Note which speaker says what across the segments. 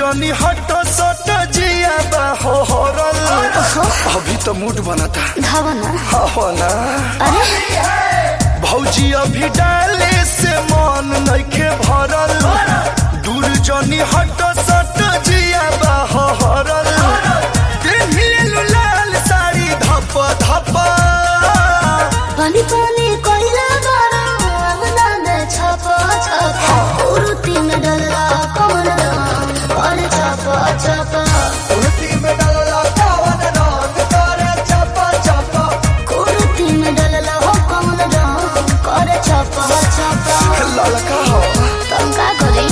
Speaker 1: जनी हट सट जिया हो हरल अभी तो मूड बनता
Speaker 2: धावना
Speaker 1: ना
Speaker 2: अरे
Speaker 1: भौजी अभी डाले से मन नइखे भरल दूर जनी हट सट जिया हो हरल पेन्हिलु लाल साड़ी धप धप
Speaker 2: पानी पानी कोइला गरा अंगना में छपा छपा उरुती में डलला कमल रंग और छपा छपा
Speaker 1: उरुती में डलला कमल रंग करे छपा छपा
Speaker 2: उरुती में डलला हो कमल रंग करे छपा छपा
Speaker 1: ललका हो
Speaker 2: तुम का करे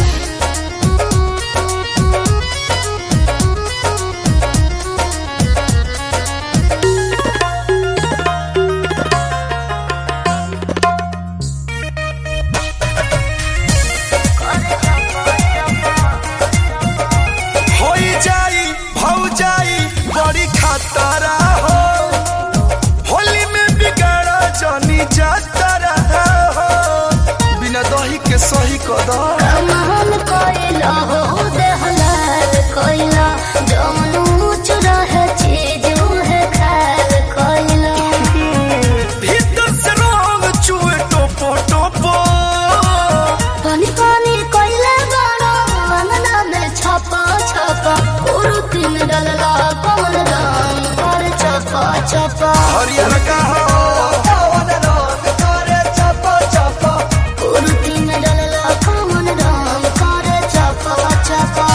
Speaker 1: बड़ी खतरा हो होली में बिगाड़ा जानी जातरा हो बिना दही के सही कदम
Speaker 2: कमाल कोइला हो देहलाल कोइला जमनू चुरा है चीज है खाल कोइला
Speaker 1: भीतर से रंग चुए टोपो टोपो
Speaker 2: पानी पानी कोइला गड़ा अंगना में छपा छपा उरुती में डलला कमल रंग और छपा छपा
Speaker 1: हरियर का हो कवन रंग करे छपा छपा
Speaker 2: उरुती में डलला कमल रंग करे छपा छपा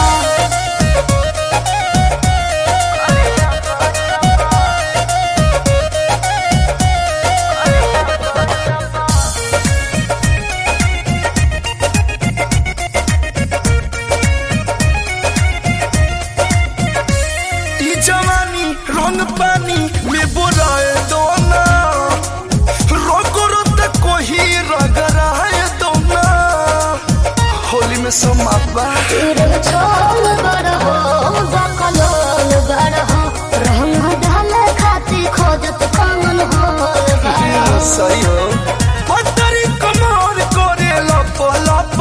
Speaker 1: जवानी रंग पानी में बुराए दोना रोको रोते कोई रगराए दोना होली में समापा
Speaker 2: तेरे छोल बड़ हो बकलोल बड़ हो रंग डाल खाती खोजत कमल हो
Speaker 1: सही हो पतरी कमर करे लप लप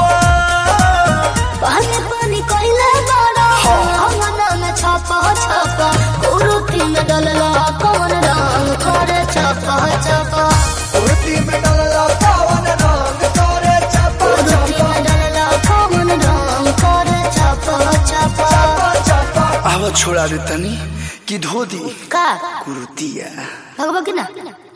Speaker 2: पानी पानी कोइला बड़ा अंगना में छपा छपा उरुती में डलला कमल रंग करे छपा छपा
Speaker 1: उरुती में डलला कवन रंग करे छपा
Speaker 2: उरुती में डलला कमल रंग करे छपा छपा
Speaker 1: आवा छोड़ा दे तनी कि धो दी
Speaker 2: का
Speaker 1: कुरुतिया
Speaker 2: भगवा की ना